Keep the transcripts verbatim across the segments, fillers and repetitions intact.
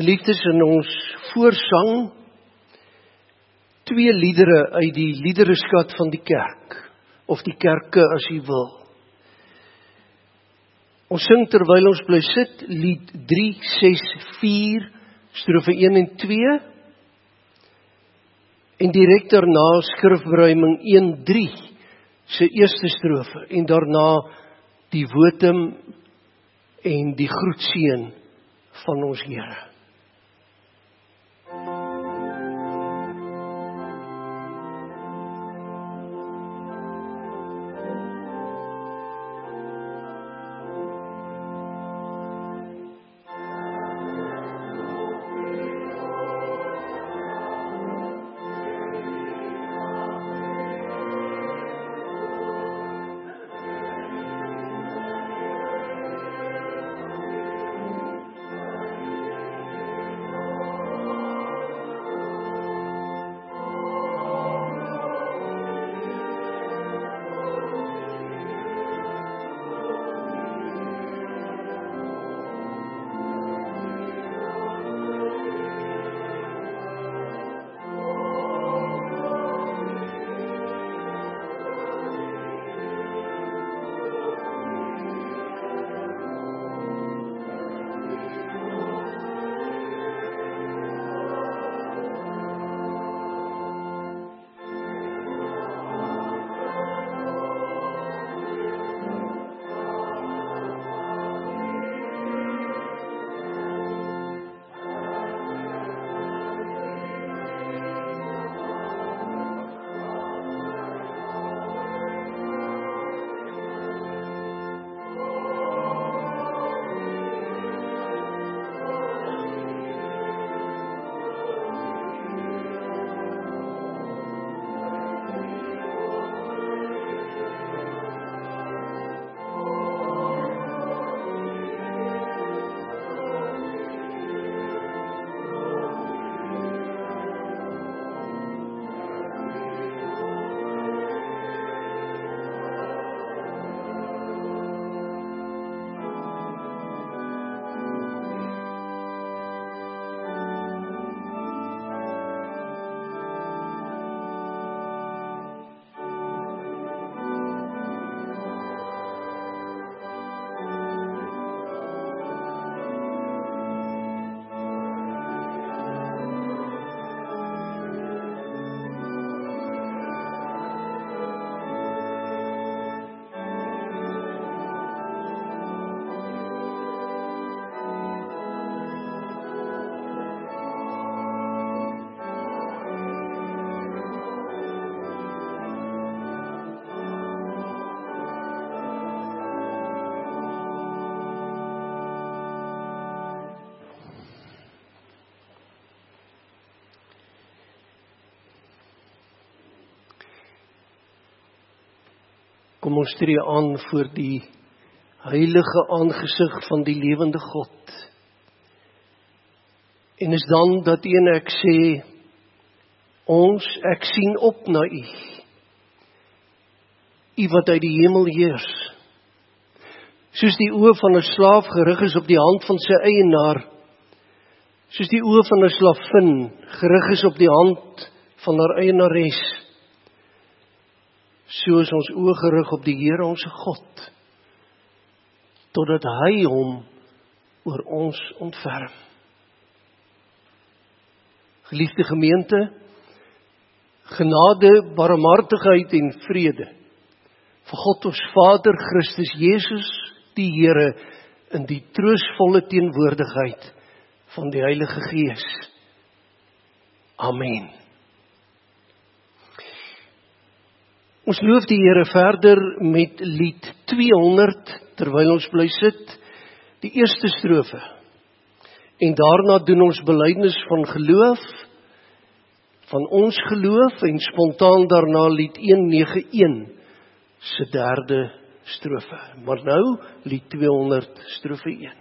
Geliefdes, in ons voorsang twee liedere uit die liedereskat van die kerk, of die kerke as jy wil. Ons sing terwyl ons bly sit, lied drie, ses, vier, strofe een en twee, en direk daarna skrifberuiming een, drie, sy eerste strofe, en daarna die wotum en die groetseën van ons Here. Kom ons tree aan voor die heilige aangesig van die lewende God. En is dan dat een ek sê, ons, ek sien op na U, U wat uit die hemel heers. Soos die oë van 'n slaaf gerig is op die hand van sy eienaar, soos die oë van 'n slavin gerig is op die hand van haar eienares, so is ons oë gerig op die Here ons God, totdat hy hom oor ons ontferm. Geliefde gemeente, genade, barmhartigheid en vrede van God ons Vader, Christus Jesus, die Here, in die troostvolle teenwoordigheid van die Heilige Gees. Amen. Ons loof die Here verder met lied tweehonderd, terwyl ons bly sit, die eerste strofe. En daarna doen ons belydenis van geloof, van ons geloof, en spontaan daarna lied honderdnegentig een, se derde strofe. Maar nou, lied tweehonderd, strofe een.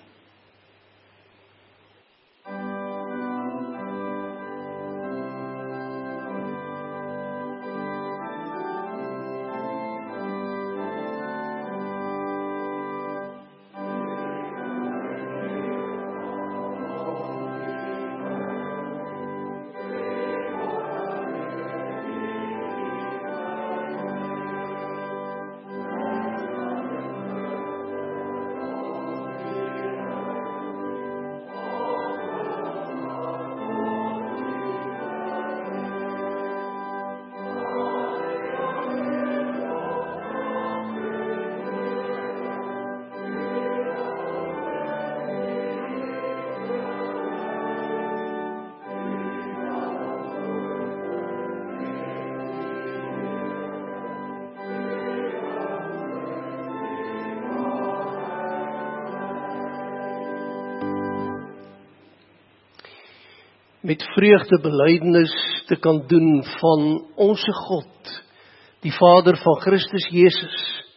met vreugde belydenis te kan doen van onse God, die Vader van Christus Jesus.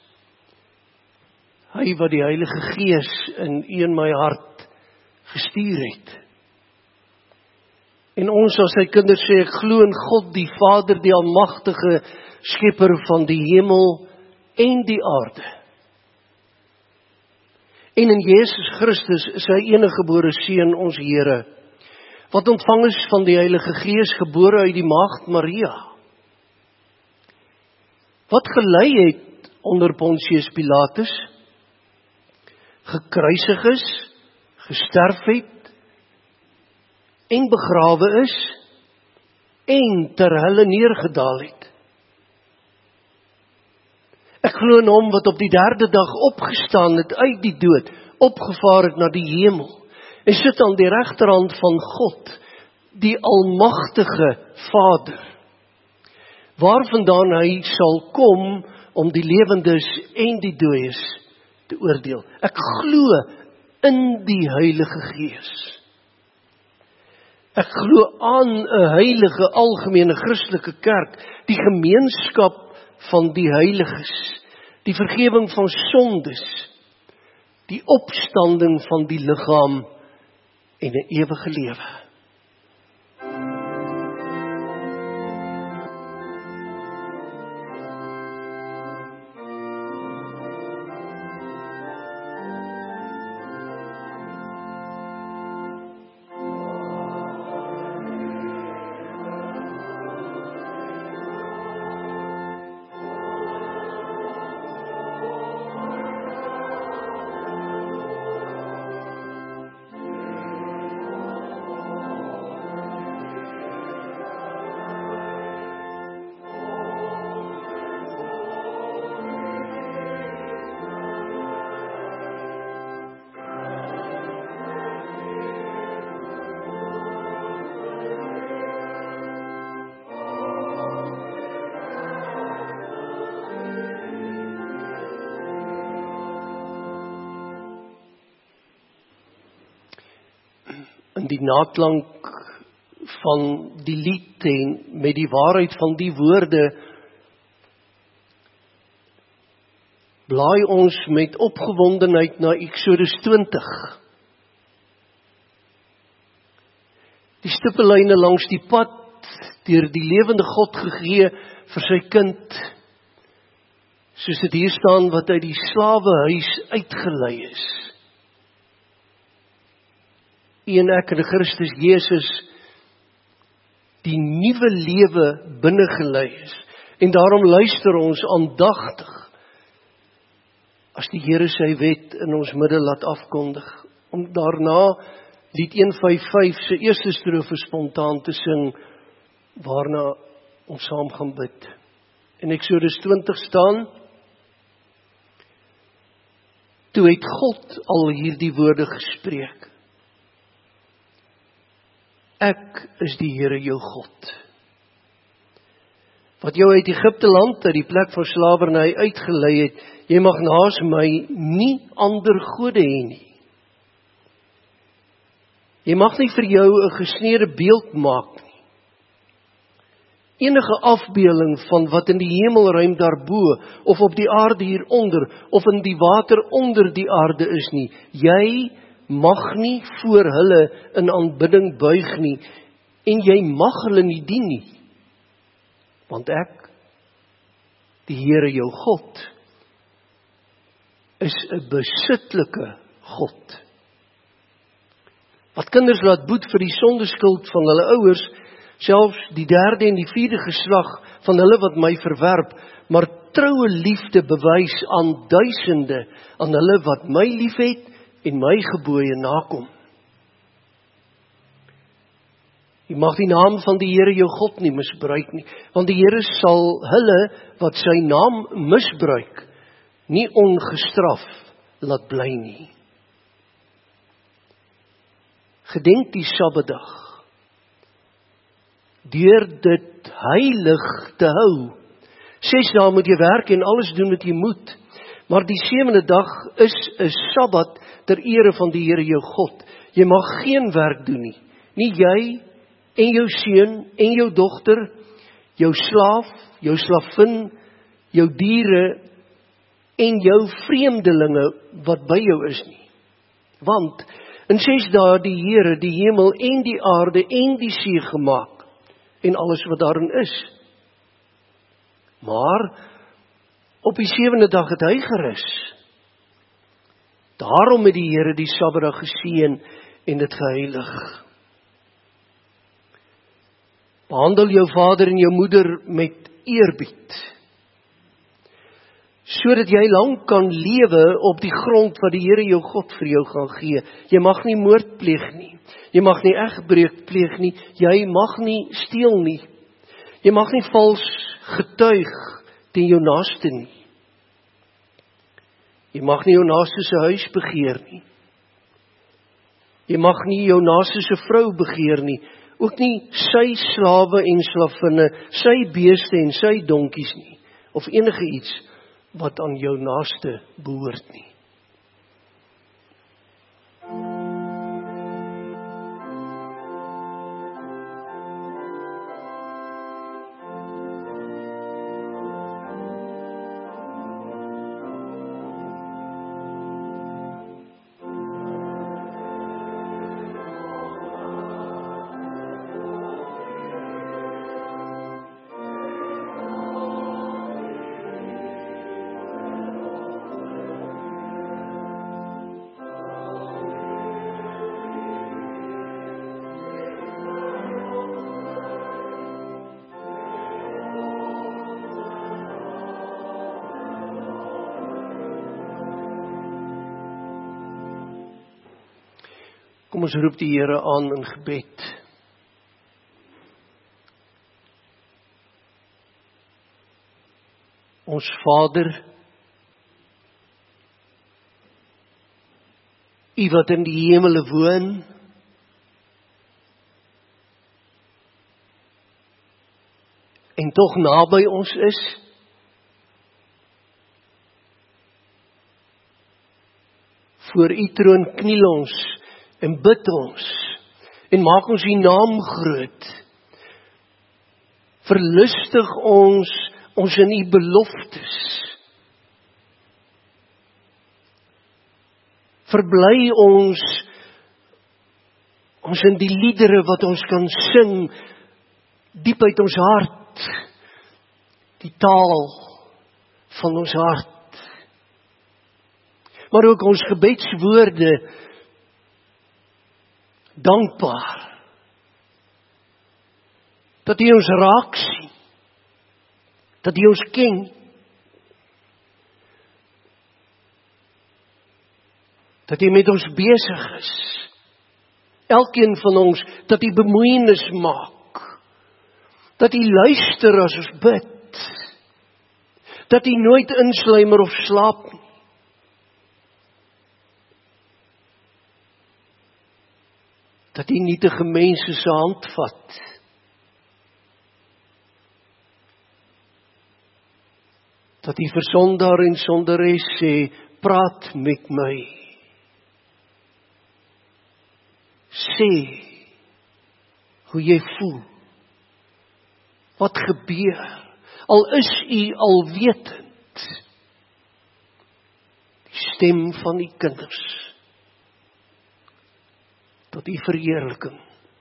Hy wat die Heilige Gees in u en my hart gestuur het. En ons as sy kinders sê, ek glo in God die Vader, die almagtige skepper van die hemel en die aarde. En in Jesus Christus, sy eniggebore Seun, ons Here, wat ontvang is van die Heilige Gees, gebore uit die maagd Maria, wat gelei het onder Pontius Pilatus, gekruisig is, gesterf het, en begrawe is, en ter helle neergedaal het. Ek glo in hom wat op die derde dag opgestaan het uit die dood, opgevaar het na die hemel, en sit aan die regterhand van God, die almagtige Vader, waarvandaan hy sal kom om die lewendes en die dooies te oordeel. Ek glo in die Heilige Gees. Ek glo aan 'n heilige algemene Christelike kerk, die gemeenskap van die heiliges, die vergewing van sondes, die opstanding van die liggaam en 'n ewige lewe. In die naklank van die lied en met die waarheid van die woorde, blaai ons met opgewondenheid na Eksodus twintig. Die stippellyne langs die pad, deur die lewende God gegee vir sy kind, soos dit hier staan, wat uit die slawehuis uitgelei is. U en ek in Christus Jesus die nuwe lewe binnegelei is. En daarom luister ons aandagtig as die Here sy wet in ons midde laat afkondig, om daarna lied een vyf vyf se eerste strofe spontaan te sing, waarna ons saam gaan bid. In Eksodus twintig staan: Toe het God al hierdie woorde gespreek: Ek is die Here jou God, wat jou uit Egipte land, uit die plek van slawerny uitgelei het. Jy mag naas my nie ander gode hê nie. Jy mag nie vir jou 'n gesneede beeld maak nie. Enige afbeelding van wat in die hemelruim daarbo, of op die aarde hieronder, of in die water onder die aarde is nie. Jy mag nie voor hulle in aanbidding buig nie, en jy mag hulle nie dien nie, want ek, die Here jou God, is 'n besitlike God, wat kinders laat boet vir die sondeskuld van hulle ouers, selfs die derde en die vierde geslag van hulle wat my verwerp, maar troue liefde bewys aan duisende, aan hulle wat my liefhet en my gebooie nakom. Jy mag die naam van die Here jou God nie misbruik nie, want die Here sal hulle wat sy naam misbruik, nie ongestraf laat bly nie. Gedenk die Sabbatdag, deur dit heilig te hou. Ses dae moet jy werk en alles doen wat jy moet, maar die sewende dag is 'n Sabbat ter ere van die Here jou God. Jy mag geen werk doen nie, nie jy, en jou seun, en jou dogter, jou slaaf, jou slavin, jou diere, en jou vreemdelinge wat by jou is nie. Want in ses dae die Here die hemel en die aarde en die see gemaak, en alles wat daarin is. Maar op die sewende dag het hy gerus. Daarom het die Here die Sabbatdag geseën en dit geheilig. Behandel jou vader en jou moeder met eerbied, sodat jy lang kan lewe op die grond wat die Here jou God vir jou gaan gee. Jy mag nie moord pleeg nie, jy mag nie egbreuk pleeg nie, jy mag nie steel nie, jy mag nie vals getuig teen jou naaste nie, jy mag nie jou naaste se huis begeer nie, jy mag nie jou naaste se vrou begeer nie, ook nie sy slawe en slavinne, sy beeste en sy donkies nie, of enige iets wat aan jou naaste behoort nie. Kom ons roep die Here aan in gebed. Ons Vader, U wat in die hemele woon, en tog naby ons is, voor U troon kniel ons en bid ons, en maak ons U naam groot. Verlustig ons, ons in U beloftes. Verbly ons, ons in die liedere wat ons kan sing, diep uit ons hart, die taal van ons hart. Maar ook ons gebedswoorde, dankbaar, dat U ons raak sien, dat U ons ken, dat U met ons besig is, elkeen van ons, dat U bemoeienis maak, dat U luister as ons bid, dat U nooit insluimer of slaap nie, dat U nietige mense se hand vat, dat U vir sondaar en sondares sê, praat met my, sê hoe jy voel, wat gebeur, al is U alwetend, die stem van die kinders, tot U verheerliking.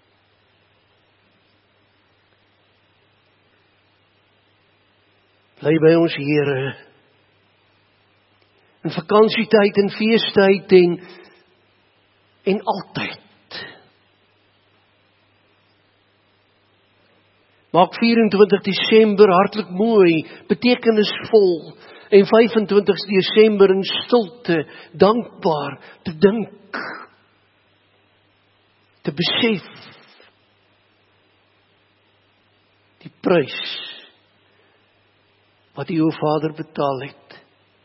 Bly by ons Here, in vakansietyd en feestyd en, en altyd. Maak vyf-en-twintig Desember hartlik mooi, betekenisvol, en vyf-en-twintig Desember in stilte, dankbaar, te dink, te besef, die prys, wat U, o Vader, betaal het,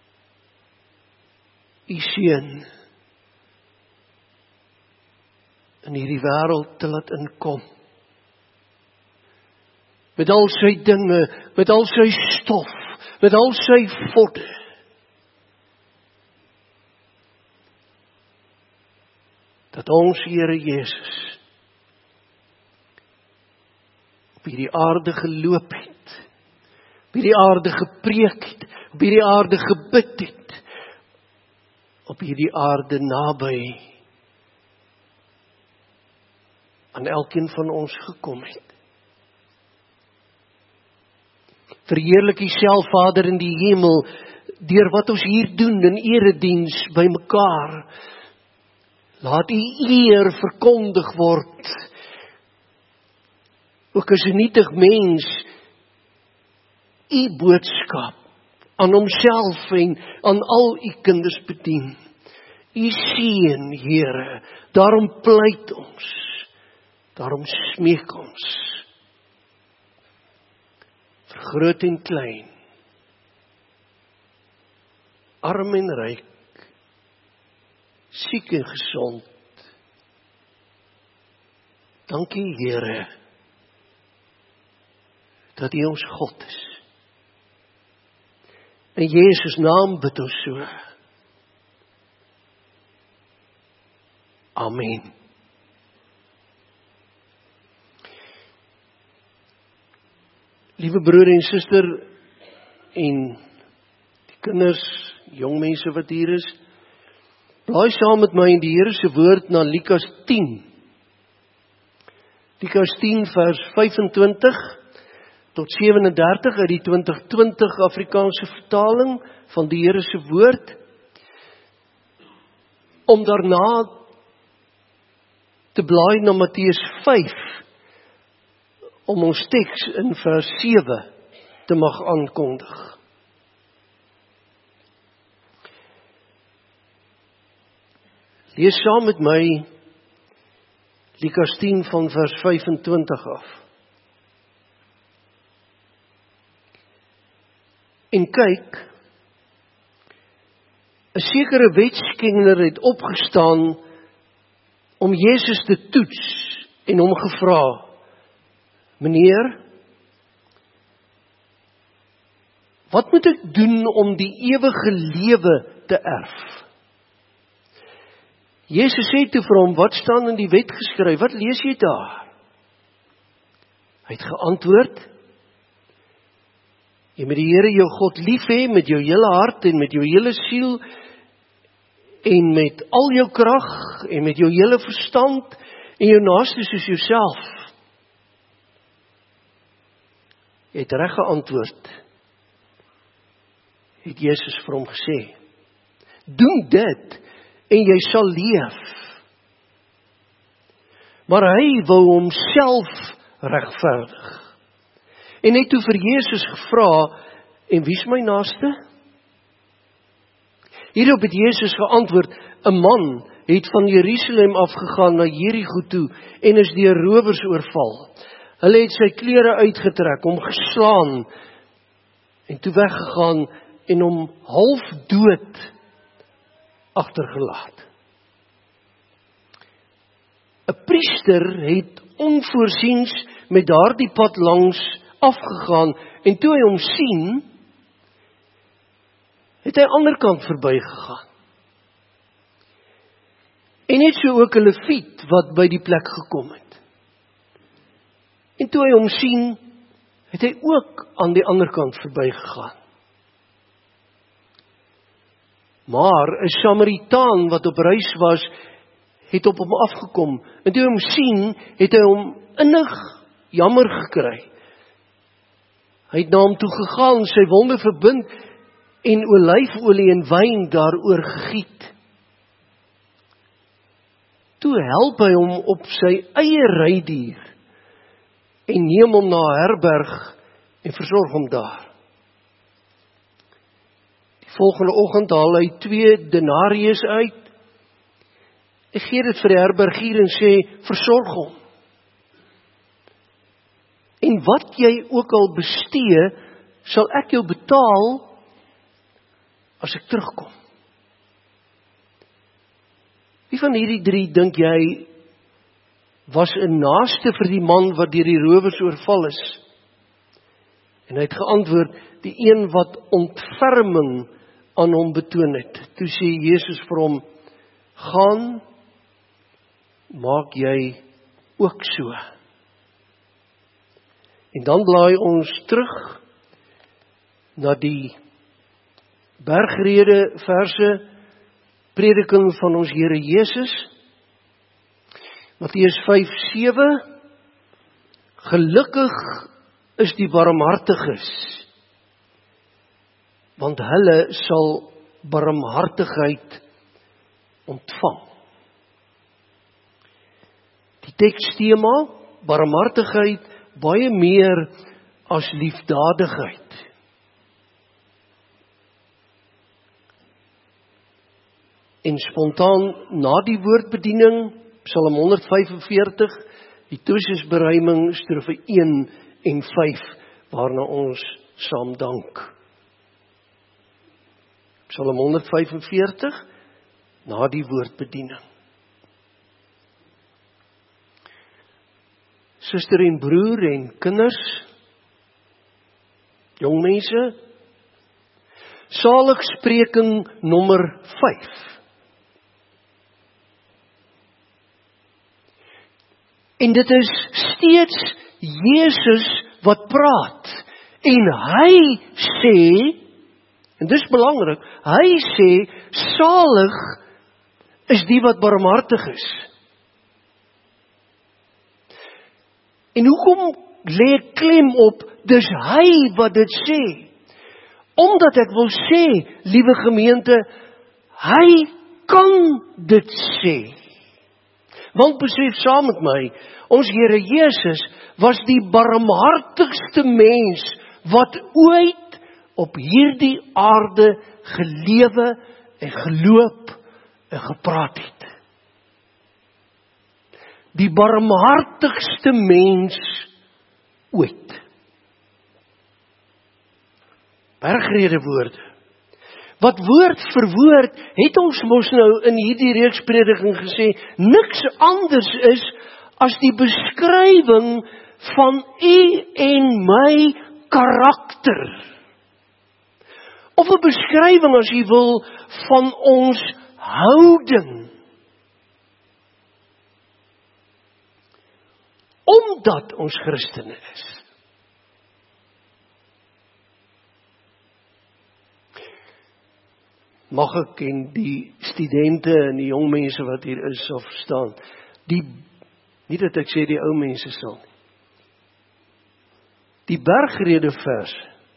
U Seun, in hierdie wêreld te laat inkom, met al sy dinge, met al sy stof, met al sy vodde, dat ons Here Jesus op hierdie aarde geloop het, op hierdie aarde gepreek het, op hierdie aarde gebid het, op hierdie aarde naby aan elkeen van ons gekom het. Verheerlik U self, Vader in die hemel, deur wat ons hier doen in erediens by mekaar. Laat U eer verkondig word. Ook as 'n nietig mens U boodskap aan homself en aan al U kinders bedien. U seën, Here, daarom pleit ons, daarom smeek ons. Vir groot en klein, arm en ryk, siek en gesond. Dankie, Here, dat U ons God is. In Jesus naam bid ons so. Amen. Liewe broer en suster en die kinders, jong mense wat hier is, blaai saam met my in die Here se woord na Lukas tien. Lukas tien vers vyf-en-twintig tot sewe en dertig uit die twintig twintig Afrikaanse vertaling van die Here se woord. Om daarna te blaai na Matteus vyf, om ons teks in vers sewe te mag aankondig. Lees saam met my Lukas tien van vers vyf-en-twintig af. En kyk, 'n sekere wetskenner het opgestaan om Jesus te toets en hom gevra: Meneer, wat moet ek doen om die ewige lewe te erf? Jesus sê toe vir hom: Wat staan in die wet geskryf? Wat lees jy daar? Hy het geantwoord: Jy moet die Here jou God lief hê met jou hele hart en met jou hele siel en met al jou krag en met jou hele verstand en jou naaste soos jouself. Jy het reg geantwoord, het Jesus vir hom gesê. Doen dit en jy sal leef. Maar hy wou homself regverdig. En het toe vir Jesus gevra: En wie is my naaste? Hierop het Jesus geantwoord: 'n man het van Jerusalem afgegaan na Jerigo toe en is deur rowers oorval. Hulle het sy klere uitgetrek, hom geslaan en toe weggegaan en hom half dood agtergelaat. 'n Priester het onvoorsiens met daardie pad langs afgegaan en toe hy hom sien, het hy aan die ander kant verbygegaan. En net so ook 'n Lewiet wat by die plek gekom het. En toe hy hom sien, het hy ook aan die ander kant verbygegaan. Maar 'n Samaritaan wat op reis was, het op hom afgekom. En toe hy hom sien, het hy hom innig jammer gekry. Hy het na hom toe gegaan, sy wonde verbind en olyfolie en wyn daaroor gegiet. Toe help hy hom op sy eie rydier en neem hom na 'n herberg en versorg hom daar. Die volgende oggend haal hy twee denarius uit en gee dit vir die herbergier en sê: versorg hom. En wat jy ook al bestee, sal ek jou betaal as ek terugkom. Wie van hierdie drie dink jy was 'n naaste vir die man wat deur die rowers oorval is? En hy het geantwoord: die een wat ontferming aan hom betoon het. Toe sê Jesus vir hom: gaan, maak jy ook so. En dan blaai ons terug na die bergrede verse, prediking van ons Here Jesus, Matteus vyf sewe, gelukkig is die barmhartiges, want hulle sal barmhartigheid ontvang. Die tekstema, barmhartigheid, baie meer as liefdadigheid. En spontaan na die woordbediening, Psalm honderd vyf en veertig, die toesisberuiming, strofe een en vyf, waarna ons saam dank. Psalm honderd vyf en veertig, na die woordbediening. Suster en broer en kinders, jongmense, saligspreking nommer vyf. En dit is steeds Jesus wat praat. En hy sê, en dis belangrik, hy sê, salig is die wat barmhartig is. En hoekom lê ek klem op, dis hy wat dit sê? Omdat ek wil sê, liewe gemeente, hy kan dit sê. Want besef saam met my, ons Here Jesus was die barmhartigste mens wat ooit op hierdie aarde gelewe en geloop en gepraat het. Die barmhartigste mens ooit. Bergrede woorde. Wat woord vir woord, het ons mos nou in hierdie reeks prediking gesê, niks anders is as die beskrywing van u en my karakter. Of 'n beskrywing, as jy wil, van ons houding. Omdat ons Christene is. Mag ek en die studente en die jong mense wat hier is sal verstaan, die, nie dat ek sê die ou mense sal nie, die bergrede vers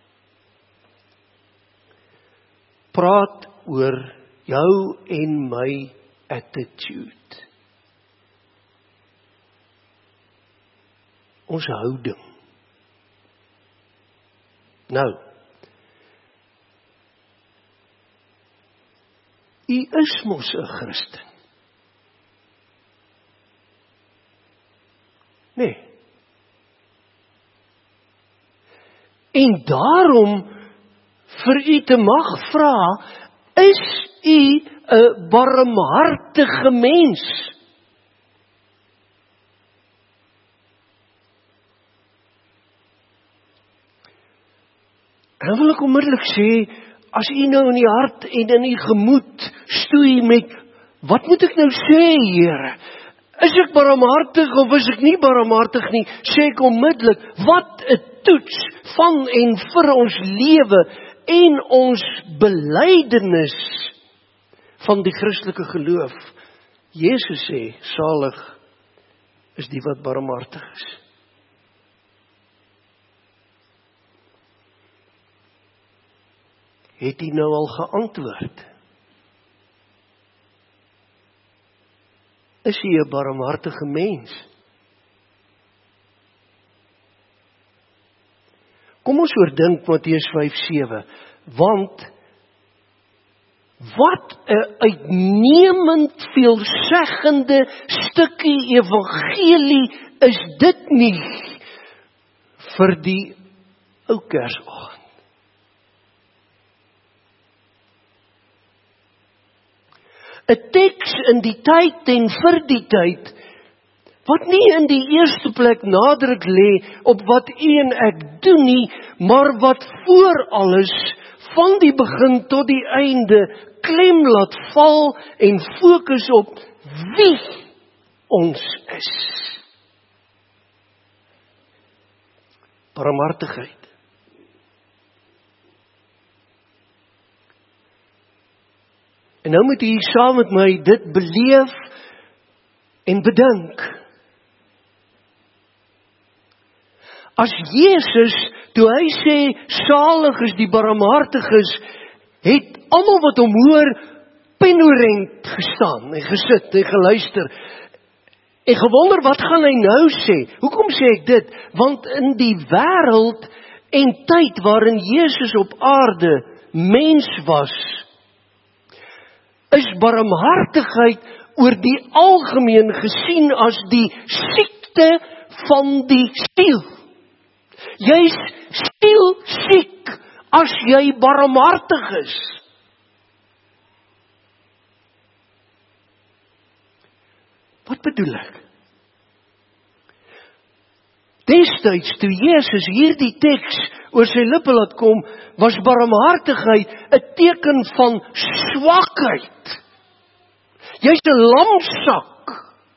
praat oor jou en my attitude, ons houding. Nou, u is mos 'n Christen. Nee. En daarom vir u te mag vra, is u 'n barmhartige mens? En wil ek onmiddellik sê, as u nou in die hart en in die gemoed stoei met, wat moet ek nou sê, Here? Is ek barmhartig of is ek nie barmhartig nie? Sê ek onmiddellik, wat 'n toets van en vir ons lewe en ons belydenis van die Christelike geloof. Jesus sê, salig is die wat barmhartig is. Het hy nou al geantwoord? Is hy 'n barmhartige mens? Kom ons oordink Matteus vyf sewe, want wat 'n uitnemend veelzeggende stukkie evangelie is dit nie vir die ou Kersoggend. 'n teks in die tyd en vir die tyd, wat nie in die eerste plek nadruk lê op wat u en ek doen nie, maar wat voor alles, van die begin tot die einde, klem laat val en fokus op wie ons is. Barmhartigheid. En nou moet jy saam met my dit beleef en bedink. As Jesus, toe hy sê, salig is die barmhartiges, het almal wat hom hoor, penorent gestaan, en gesit, en geluister, en gewonder, wat gaan hy nou sê? Hoekom sê ek dit? Want in die wêreld en tyd waarin Jesus op aarde mens was, is barmhartigheid oor die algemeen gesien as die siekte van die siel. Jy's siel siek as jy barmhartig is. Wat bedoel ek? Destyds toe Jesus hierdie teks oor sy lippe laat kom, was barmhartigheid 'n teken van swakheid. Jy's 'n lamsak.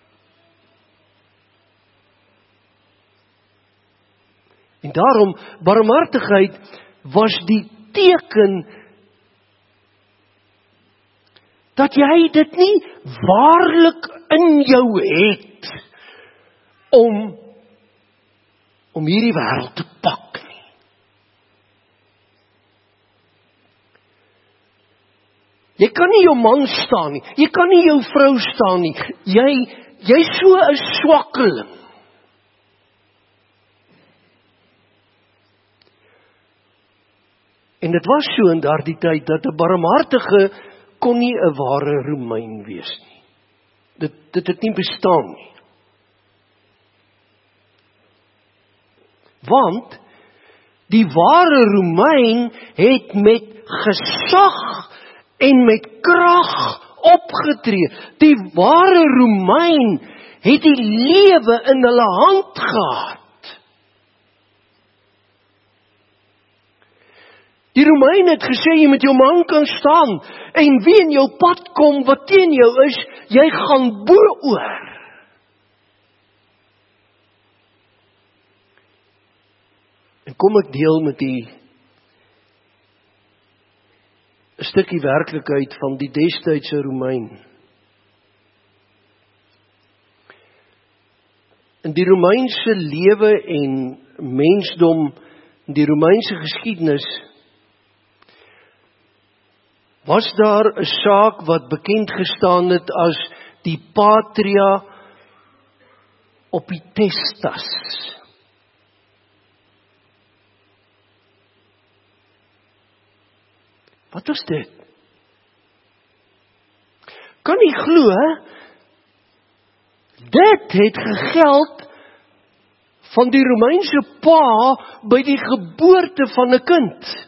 En daarom, barmhartigheid was die teken dat jy dit nie waarlik in jou het om om hierdie wêreld te pak nie. Jy kan nie jou man staan nie, jy kan nie jou vrou staan nie, jy, jy is so 'n swakkeling. En dit was so in daardie tyd, dat 'n barmhartige kon nie 'n ware Romein wees nie. Dit, dit het nie bestaan nie. Want die ware Romein het met gesag en met krag opgetree. Die ware Romein het die lewe in hulle hand gehad. Die Romein het gesê, jy met jou man kan staan, en wie in jou pad kom, wat teen jou is, jy gaan bo-oor. En kom ek deel met die 'n stukkie werklikheid van die destydse Romein. In die Romeinse lewe en mensdom, die Romeinse geskiedenis, was daar 'n saak wat bekend gestaan het as die Patria Opitestas. Wat was dit? Kan nie glo, hè? Dit het gegeld van die Romeinse pa by die geboorte van 'n kind.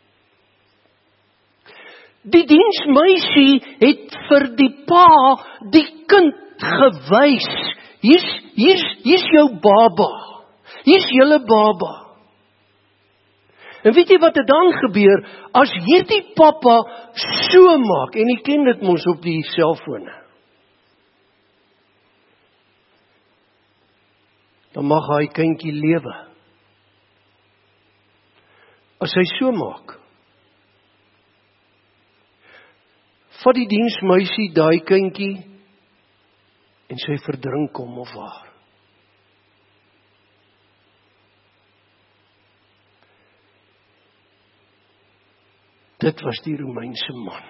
Die diensmeisie het vir die pa die kind gewys. Hier's hier's hier's jou baba. Hier's julle baba. En weet jy wat het dan gebeur as hierdie pappa so maak, en jy ken dit mos op die selfone. Dan mag hy kindjie lewe. As hy so maak. Vat die diensmeisie daai kindjie en sy verdrink hom of haar. Dit was die Romeinse man.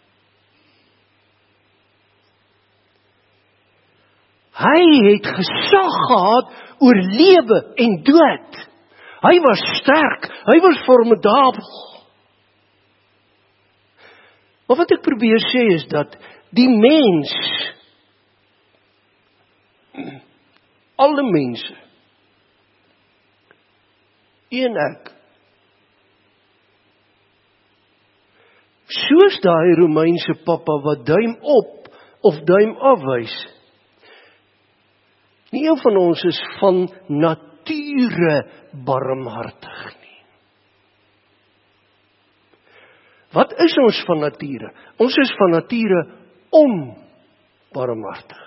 Hy het gesag gehad oor lewe en dood. Hy was sterk, hy was formidabel. Maar wat ek probeer sê is dat die mens, alle mense, en ek, soos daai Romeinse pappa wat duim op of duim afwys, nie een van ons is van nature barmhartig nie. Wat is ons van nature? Ons is van nature onbarmhartig.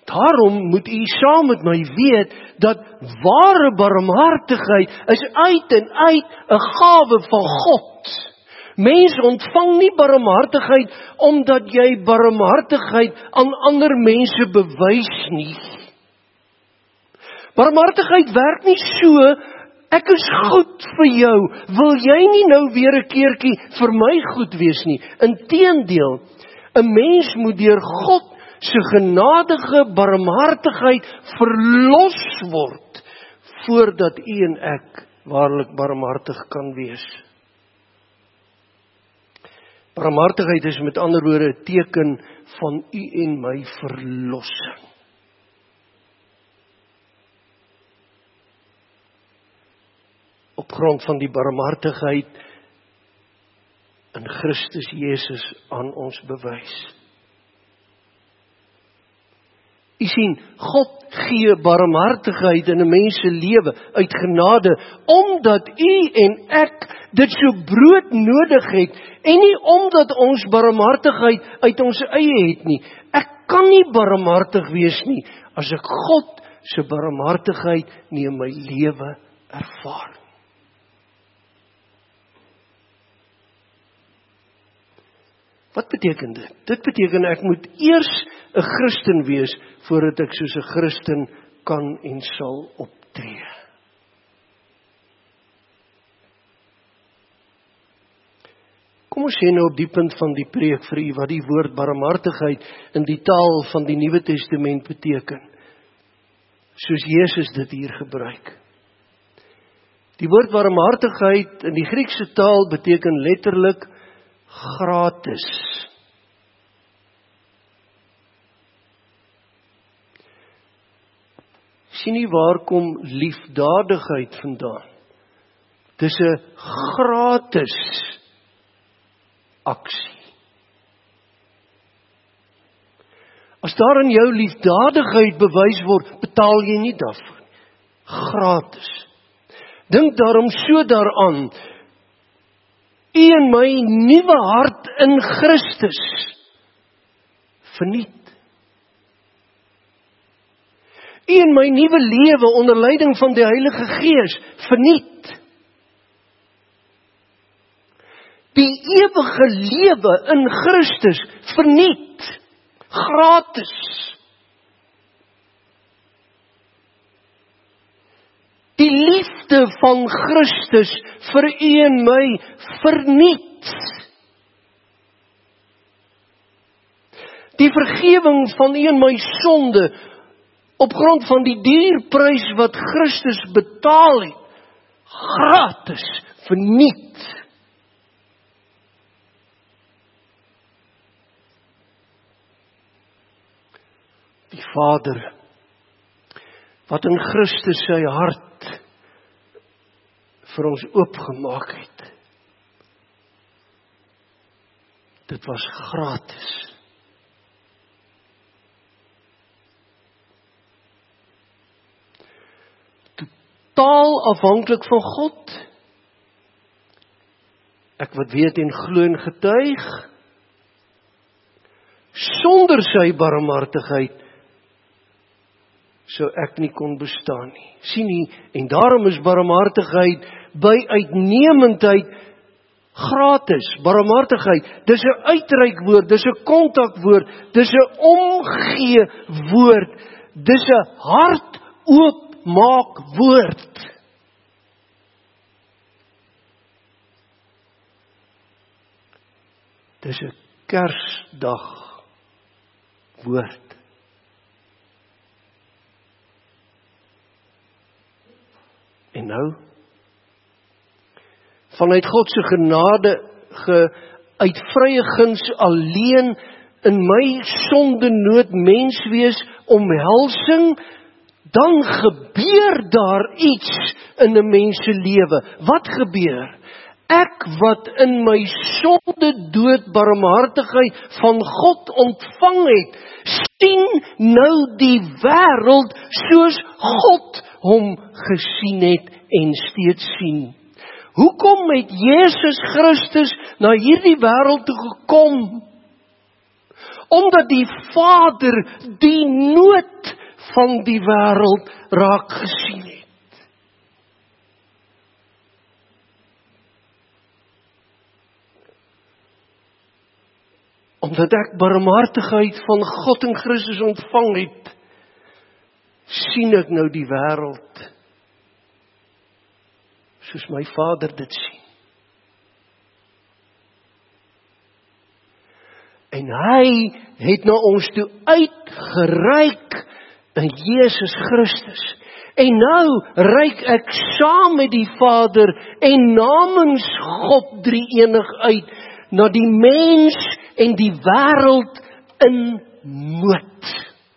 Daarom moet u saam met my weet, dat ware barmhartigheid is uit en uit 'n gawe van God. Mense ontvang nie barmhartigheid, omdat jy barmhartigheid aan ander mense bewys nie. Barmhartigheid werk nie so, ek is goed vir jou, wil jy nie nou weer 'n keertjie vir my goed wees nie. Inteendeel, 'n mens moet deur God se genadige barmhartigheid verlos word, voordat u en ek waarlik barmhartig kan wees. Barmhartigheid is met ander woorde 'n teken van u en my verlossing. Op grond van die barmhartigheid in Christus Jesus aan ons bewys. U sien, God gee barmhartigheid in 'n mens se lewe uit genade, omdat u en ek dit so broodnodig het, en nie omdat ons barmhartigheid uit ons eie het nie. Ek kan nie barmhartig wees nie, as ek God se barmhartigheid nie in my lewe ervaar. Wat beteken dit? Dit beteken ek moet eers 'n Christen wees, voordat ek soos 'n Christen kan en sal optree. Kom ons sê nou op die punt van die preek vir u, wat die woord barmhartigheid in die taal van die Nuwe Testament beteken, soos Jesus dit hier gebruik. Die woord barmhartigheid in die Griekse taal beteken letterlik gratis. Sien nie waar kom liefdadigheid vandaan? Dis 'n gratis aksie. As daar in jou liefdadigheid bewys word, betaal jy nie daarvoor. Gratis. Dink daarom so daaraan, u en my nuwe hart in Christus verniet. U en my nuwe lewe onder leiding van die Heilige Gees verniet. Die ewige lewe in Christus verniet. Gratis. Die liefde van Christus vir u en my verniet. Die vergewing van u en my sonde, op grond van die dierprys wat Christus betaal het, gratis verniet. Die Vader, wat in Christus sy hart vir ons oopgemaak het, dit was gratis. Totaal afhanklik van God. Ek wat weet en glo en getuig, sonder sy barmhartigheid sou ek nie kon bestaan nie. Sien nie, en daarom is barmhartigheid by uitnemendheid gratis. Barmhartigheid, dis 'n uitreikwoord, dis 'n kontakwoord, dis 'n omgee woord, dis 'n hart oopmaak woord. Dis 'n Kersdag woord. En nou, vanuit God se genade, ge, uit vrye guns alleen, in my sondenood menswees omhelsing, dan gebeur daar iets in 'n mens se lewe. Wat gebeur? Ek wat in my sonde dood barmhartigheid van God ontvang het, sien nou die wêreld soos God hom gesien het en steeds sien. Hoekom het Jesus Christus na hierdie wêreld toe gekom? omdat die Vader die nood van die wêreld raak gesien het. Omdat ek barmhartigheid van God en Christus ontvang het, sien ek nou die wêreld soos my Vader dit sien. En hy het na ons toe uitgereik in Jesus Christus. En nou reik ek saam met die Vader en namens God drie-enig uit na die mens en die wêreld in nood.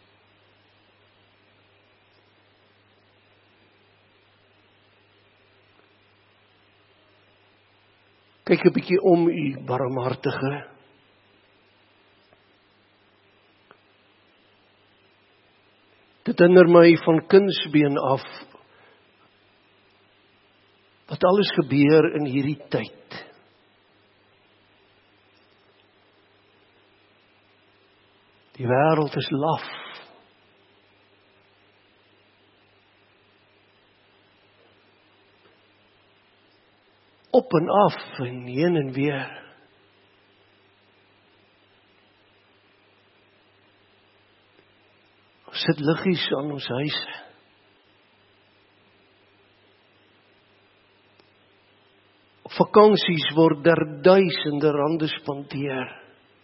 Kyk 'n bietjie om u, barmhartige. Dit herinner my van kindsbeen af, wat alles gebeur in hierdie tyd. Die wêreld is laf. Op en af en heen en weer. Ons sit liggies aan ons huise. Op vakansies word daar duisende rande spandeer.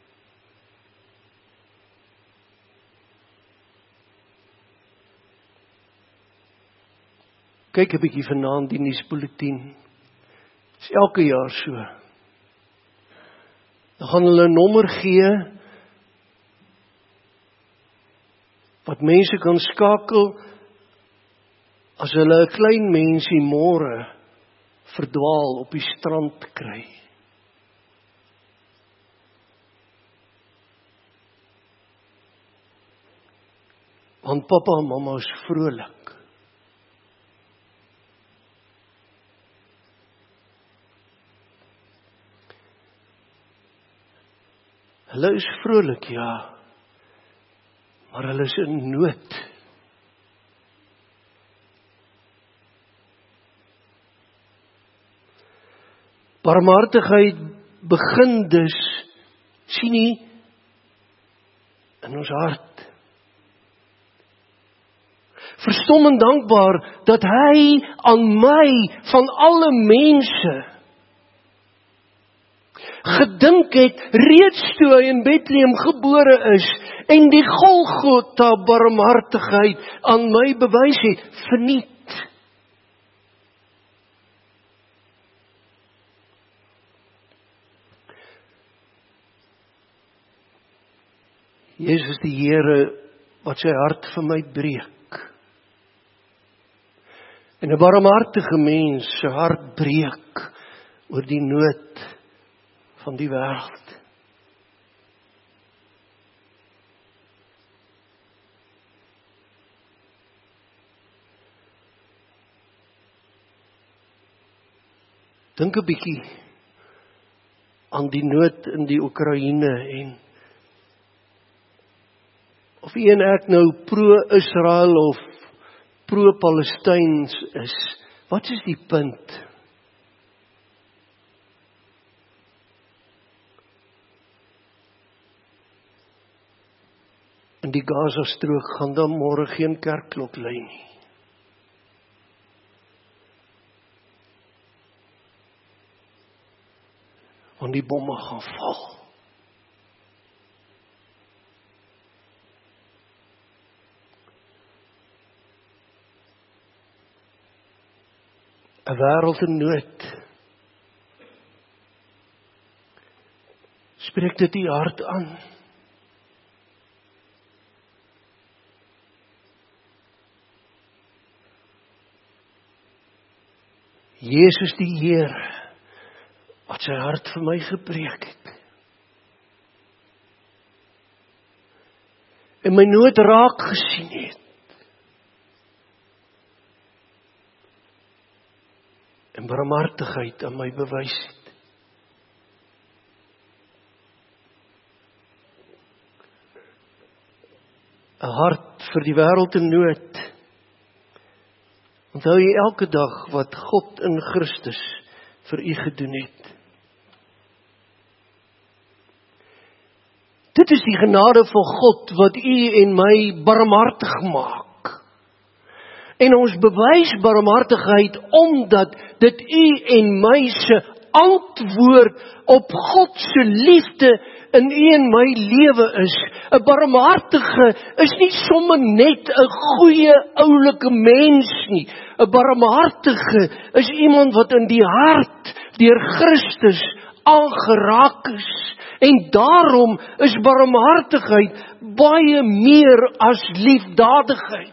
Kyk 'n bietjie vanaand die nuusbulletin. Dis elke jaar so. Dan gaan hulle 'n nommer gee wat mense kan skakel as hulle 'n klein mensie môre verdwaal op die strand kry. Want pappa en mamma is vrolik. Hulle is vrolik, ja, maar hulle is in nood. Barmhartigheid begin dus, sien nie, in ons hart. Verstom en dankbaar dat hy aan my van alle mense gedink het reeds toe hy in Bethlehem gebore is en die Golgotha barmhartigheid aan my bewys het, verniet. Jezus die Here wat sy hart vir my breek. En 'n barmhartige mens sy hart breek oor die nood van die wêreld. Dink 'n bietjie aan die nood in die Oekraïne en of u en ek nou pro-Israel of pro-Palestyns is, wat is die punt? In die Gaza-strook gaan dan môre geen kerkklok lui nie. Want die bomme gaan val. 'n wêreld in nood. Spreek dit u hart aan. Jesus die Heer, wat sy hart vir my gebreek het. En my nood raak gesien het. En barmhartigheid aan my bewys het. 'n hart vir die wêreld in nood. Onthou jy elke dag wat God in Christus vir u gedoen het. Dit is die genade van God wat u en my barmhartig maak. En ons bewys barmhartigheid omdat dit u en my se antwoord op God se liefde in u en my lewe is. 'n Barmhartige is nie sommer net 'n goeie oulike mens nie. 'n Barmhartige is iemand wat in die hart deur Christus aangeraak is. En daarom is barmhartigheid baie meer as liefdadigheid.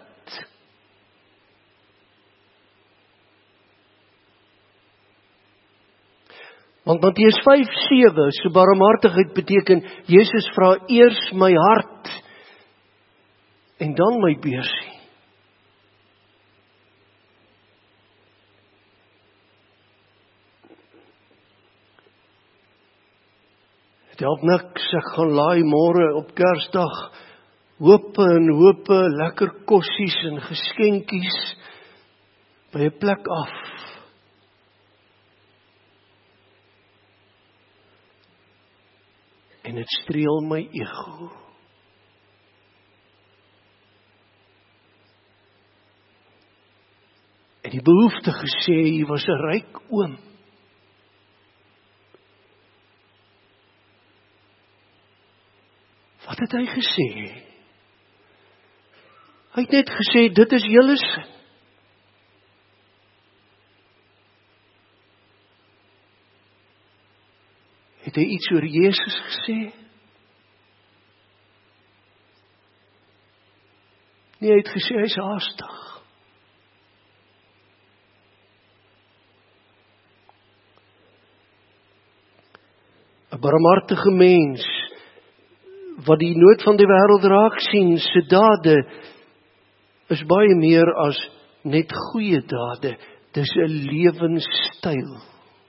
Want Matteus vyf sewe, so barmhartigheid beteken, Jesus vra eers my hart, en dan my beursie. Het help niks, ek gaan laai môre op Kersdag, hope en hope, lekker kossies en geskenkies, by 'n plek af. En dit streel my ego. En die behoefte gesê, hy was 'n ryk oom. Wat het hy gesê? Hy het net gesê, dit is julle sin. Het hy iets oor Jesus gesê? Nee, hy het gesê, hy is haastig. Een barmhartige mens, wat die nood van die wêreld raak sien, sy dade, is baie meer as net goeie dade. Dis 'n lewenstyl.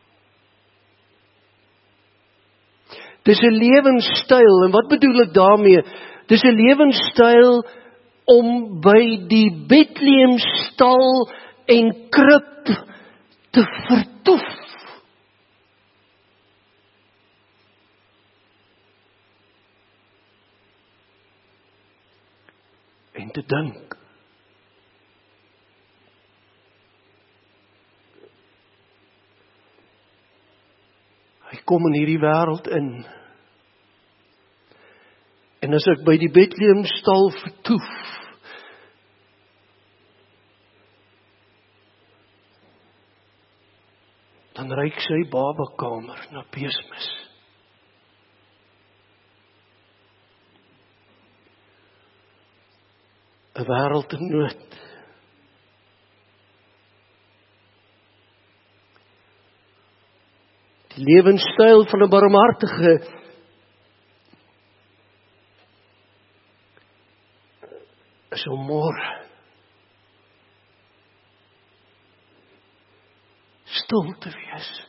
Dis 'n lewenstyl, en wat bedoel ek daarmee? Dis 'n lewenstyl om by die Bethlehem-stal en krib te vertoef. En te dink. Hy kom in hierdie wêreld in. En as ek by die Bethlehem-stal vertoef, dan ruik sy babakamer na beesmis. Een wêreld in nood. Die lewenstyl van 'n barmhartige is om môre stil te wees.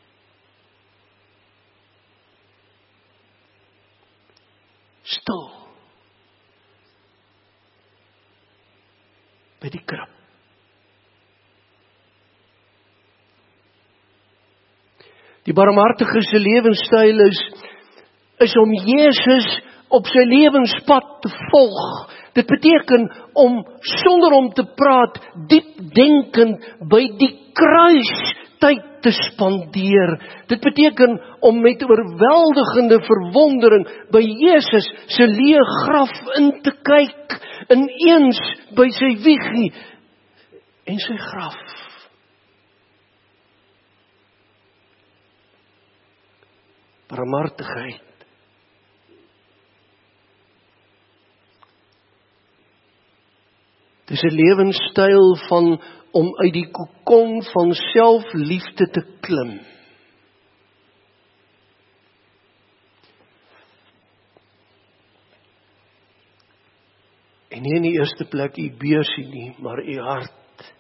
Stil. By die krib. Die barmhartige se lewenstyl is, is om Jesus op sy lewenspad te volg. Dit beteken om, sonder om te praat, diep denkend by die kruis tyd te spandeer. Dit beteken om met oorweldigende verwondering by Jesus se leë graf in te kyk, ineens by sy wiegie en sy graf. Barmhartigheid. Dit is 'n lewenstyl van om uit die kokon van selfliefde te klim. En nie in die eerste plek u beursie nie, maar u hart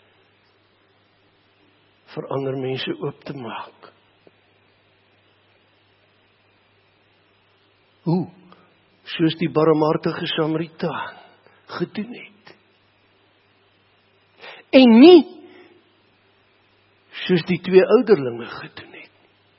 vir ander mense oop te maak. Hoe? soos die barmhartige Samaritaan gedoen het. En nie soos die twee ouderlinge gedoen het.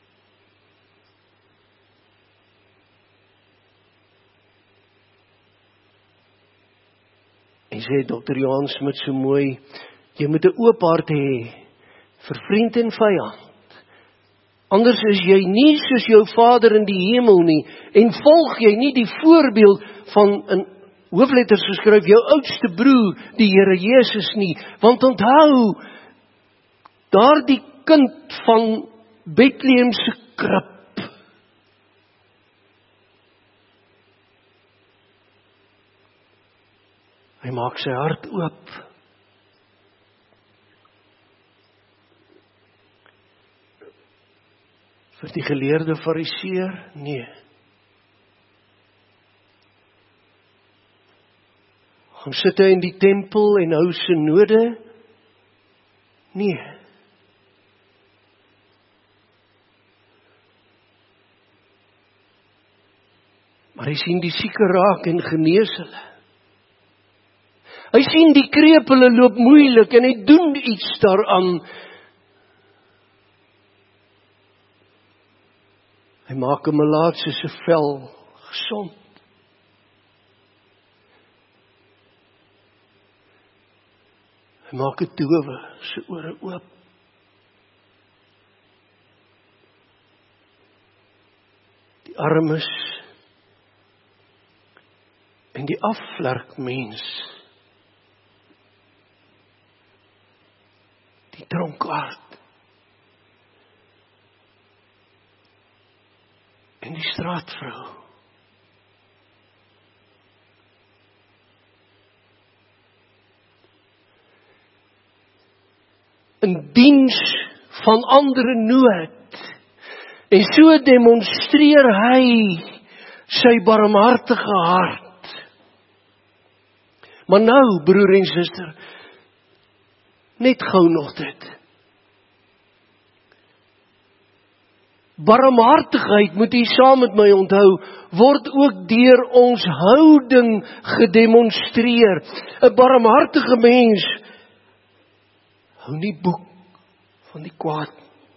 En sê dokter Johan Smit so mooi, jy moet 'n oop hart hê vir vriend en vyand. Anders is jy nie soos jou Vader in die hemel nie, en volg jy nie die voorbeeld van, in hoofletters geskryf, jou oudste broer, die Here Jesus nie. Want onthou, daardie kind van Bethlehem se krib, hy maak sy hart oop. Vir die geleerde fariseer? Nee. Gaan sit hy in die tempel en hou synode? Nee. Maar hy sien die sieke raak en genees hulle. Hy sien die krepele loop moeilik en hy doen iets daaraan. Hy maak 'n melaatse se vel gesond. Hy maak 'n dowe se ore oop. Die armes en die afvlerkmens, die dronkaard en die straatvrou. In diens van ander nood. En so demonstreer hy sy barmhartige hart. Maar nou, broer en suster, net gou nog dit. Barmhartigheid, moet u saam met my onthou, word ook deur ons houding gedemonstreer. 'n Barmhartige mens hou nie boek van die kwaad.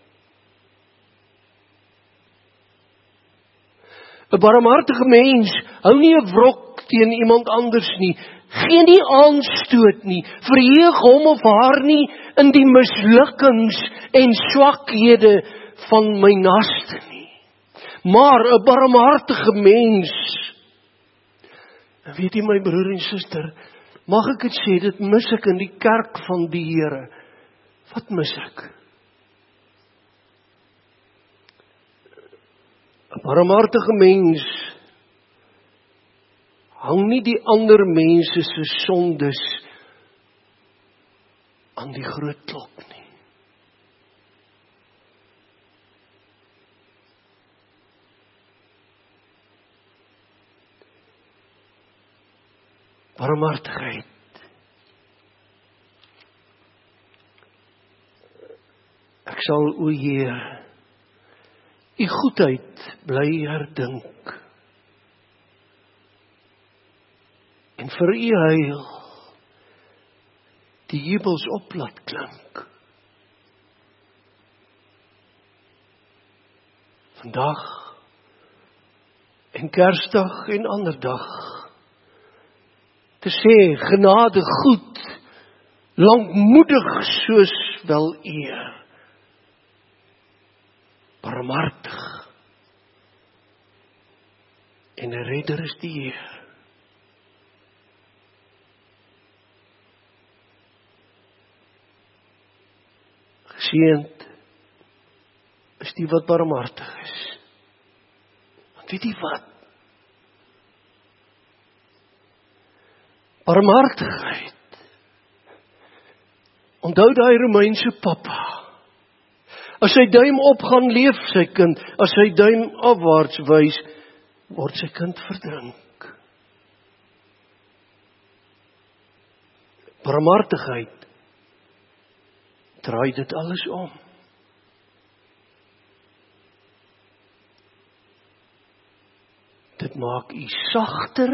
'n Barmhartige mens hou nie 'n wrok teen iemand anders nie, gee nie aanstoot nie, verheug hom of haar nie in die mislukkings en swakhede van my naaste nie. Maar 'n barmhartige mens, en weet jy my broer en suster, mag ek dit sê, dit mis ek in die kerk van die Here. Wat mis ek? 'n barmhartige mens hang nie die ander mense se sondes aan die groot klok nie. Barmhartigheid. Ek sal, o Heer, u goedheid bly herdink. En vir u heil die jubels op laat klink. Vandag en Kersdag en ander dag. Te sê, genade goed, lankmoedig soos wel eer. Barmhartig. En 'n redder is die Heer. Geseënd is die wat barmhartig is. Want weet jy wat? Barmhartigheid. Onthou daai Romeinse pappa. As sy duim op gaan, leef sy kind. As sy duim afwaarts wys, word sy kind verdrink. Barmhartigheid draai dit alles om. Dit dit maak u sagter,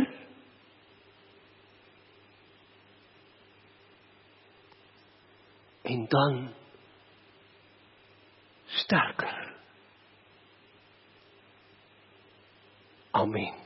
en dan sterker. Amen.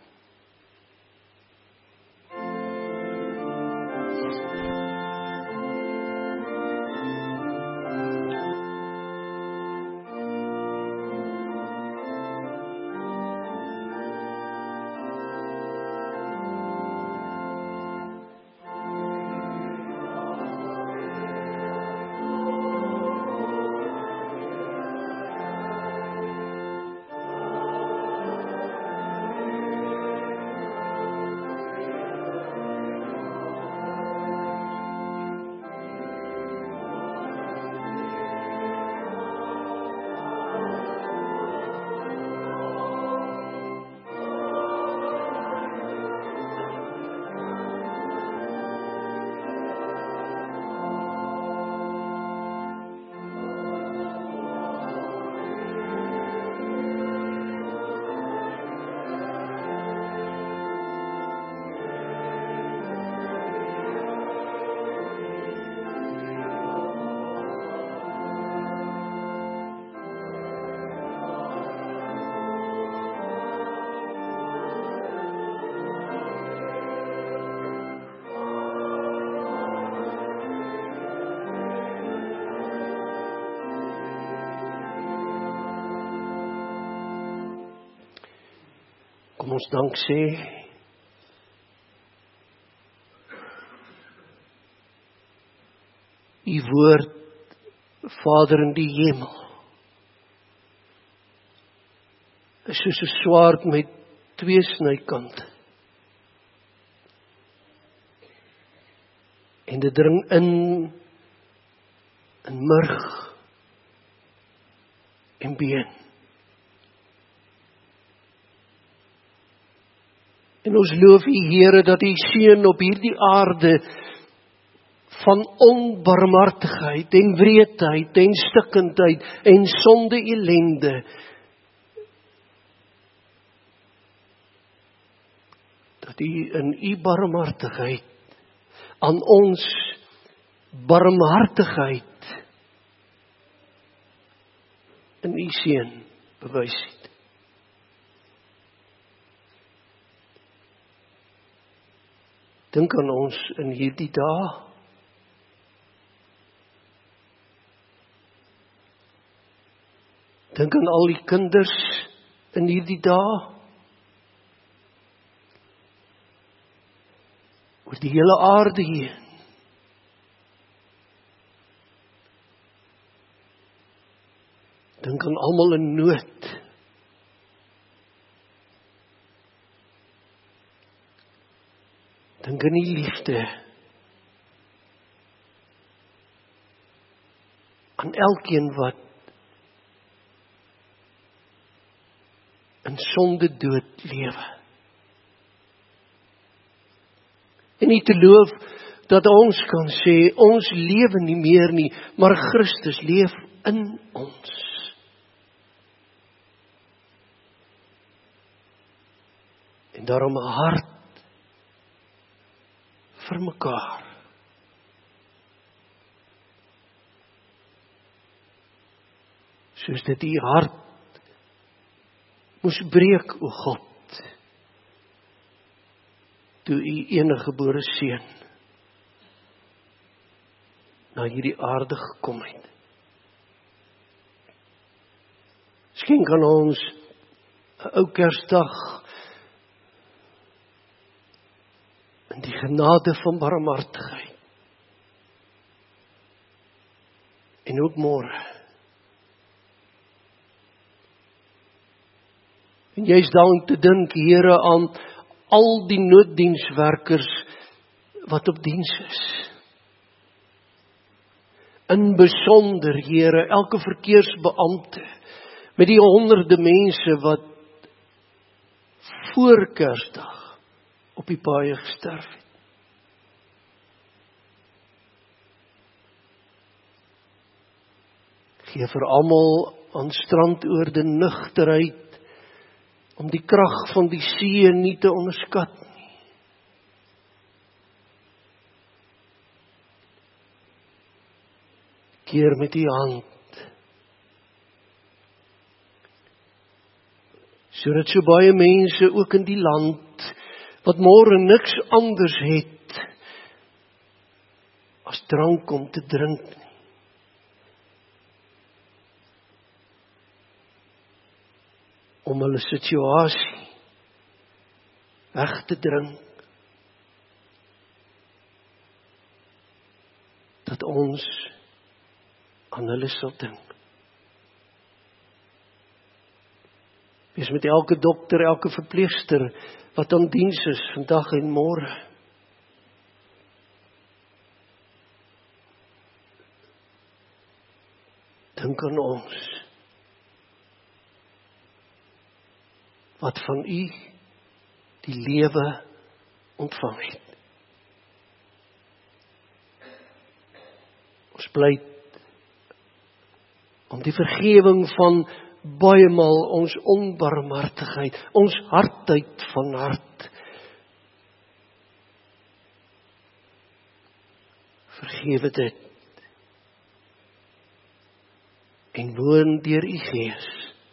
Kom ons dank sê, u woord, Vader in die hemel, is soos 'n swaard met twee snykante. En dit dring in, in murg en been. En ons loof u Here dat u seun op hierdie aarde van onbarmhartigheid en wreedheid en stikkindheid en sonde ellende dat u in u barmhartigheid aan ons barmhartigheid in u seun bewys het. Dink aan ons in hierdie dae. Dink aan al die kinders in hierdie dae. Oor die hele aarde heen. Dink aan almal in nood. Dink aan die liefde. Aan elkeen wat in sonde dood lewe. En nie te loof dat ons kan sê, ons lewe nie meer nie, maar Christus leef in ons. En daarom 'n hart vir mekaar. Soos dit u hart moes breek, o God, toe u enige gebore seun na hierdie aarde gekom het. Skenk aan ons 'n ou Kersdag in die genade van barmhartigheid. En ook môre. En jy is daarom te dink, Here, aan al die nooddienswerkers wat op diens is. In besonder, Here, elke verkeersbeampte, met die honderde mense wat voor Kersdag op die paaie gesterf het. Gee vir almal aan strandoorde nugterheid om die krag van die see nie te onderskat nie. Keer met die hand, sodat so baie mense ook in die land, wat môre niks anders het, as drank om te drink nie. Om hulle situasie weg te drink, dat ons aan hulle sal dink. Wees met elke dokter, elke verpleegster, wat aan diens is, vandag en môre. Dink aan ons, wat van U die lewe ontvang het. Ons pleit om die vergewing van baie maal ons onbarmhartigheid, ons hardheid van hart. Vergewe dit en woon deur U Gees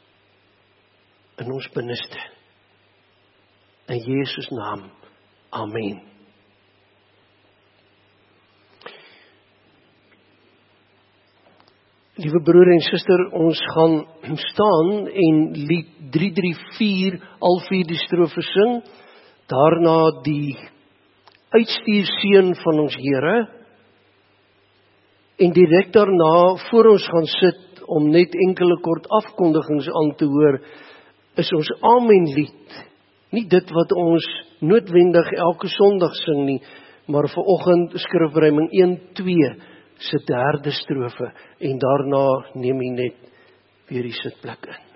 in ons binneste. In Jesus naam. Amen. Liewe broer en suster, ons gaan staan en lied drie drie vier, al vier die strofe sing, daarna die uitstuurseën van ons Here, en direk daarna, voor ons gaan sit, om net enkele kort afkondigings aan te hoor, is ons Amen lied, nie dit wat ons noodwendig elke Sondag sing nie, maar vanoggend skrifruiming een twee, se derde strofe, en daarna neem jy net weer die sitplek in.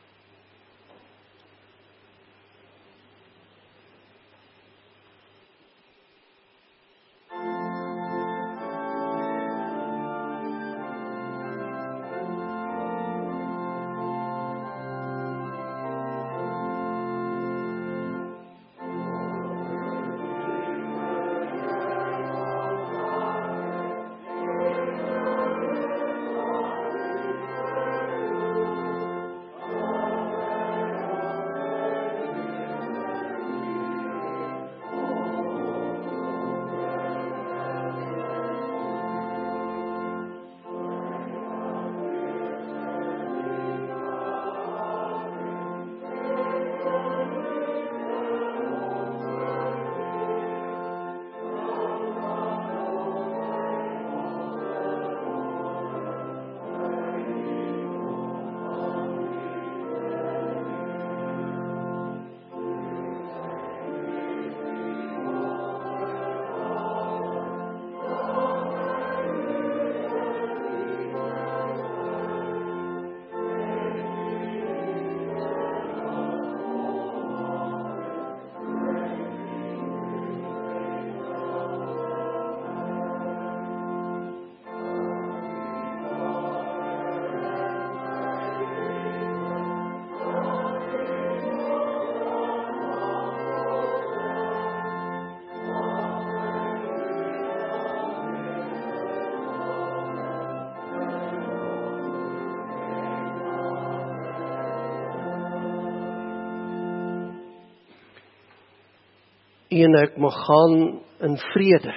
En ek mag gaan in vrede,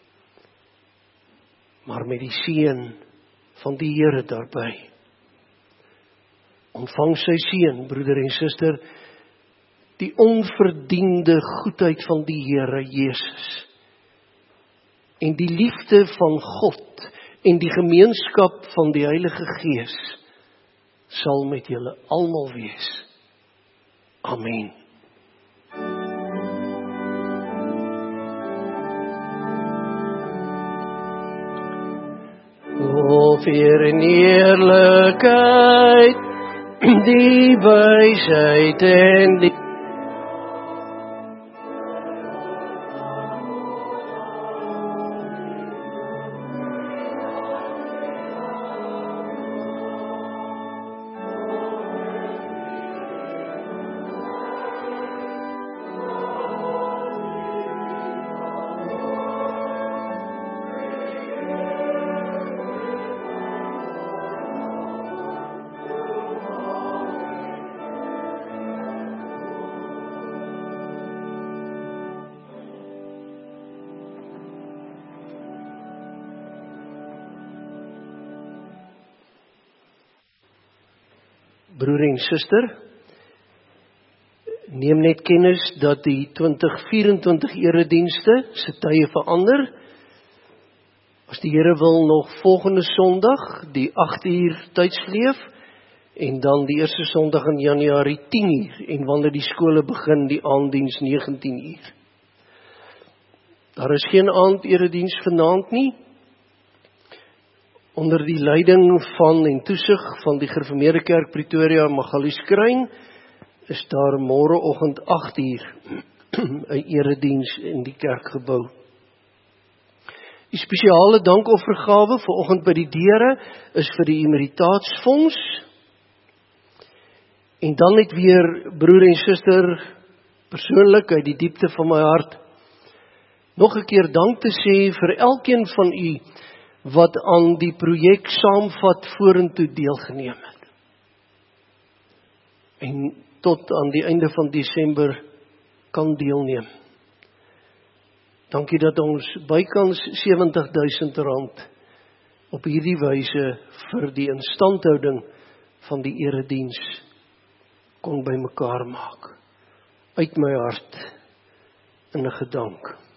maar met die seën van die Here daarby. Ontvang sy seën, broeder en suster, die onverdiende goedheid van die Here Jesus, en die liefde van God, en die gemeenskap van die Heilige Gees, sal met julle almal wees. Amen. Lof, eer en eerlikheid, die wysheid en die broer en suster, neem net kennis dat die twintig vyf-en-twintig eredienste se tye verander. As die Here wil nog volgende Sondag, die agt uur tydsvleef, en dan die eerste Sondag in Januarie tien uur, en wanneer die skole begin, die aanddiens negentien uur. Daar is geen aanderediens vanaand nie. Onder die leiding van en toesig van die Gereformeerde Kerk Pretoria Magalies Kruin, is daar môreoggend agt uur 'n erediens in die kerkgebou. Die spesiale dankoffergawe vanoggend by die deure is vir die Emeritaatsfonds. En dan net weer, broer en suster, persoonlik uit die diepte van my hart, nog 'n keer dank te sê vir elkeen van u wat aan die projek Saamvat Vorentoe deelgeneem het. En tot aan die einde van Desember kan deelneem. Dankie dat ons bykans sewentig duisend rand op hierdie wyse vir die instandhouding van die erediens kon bymekaar maak. Uit my hart in 'n gedank.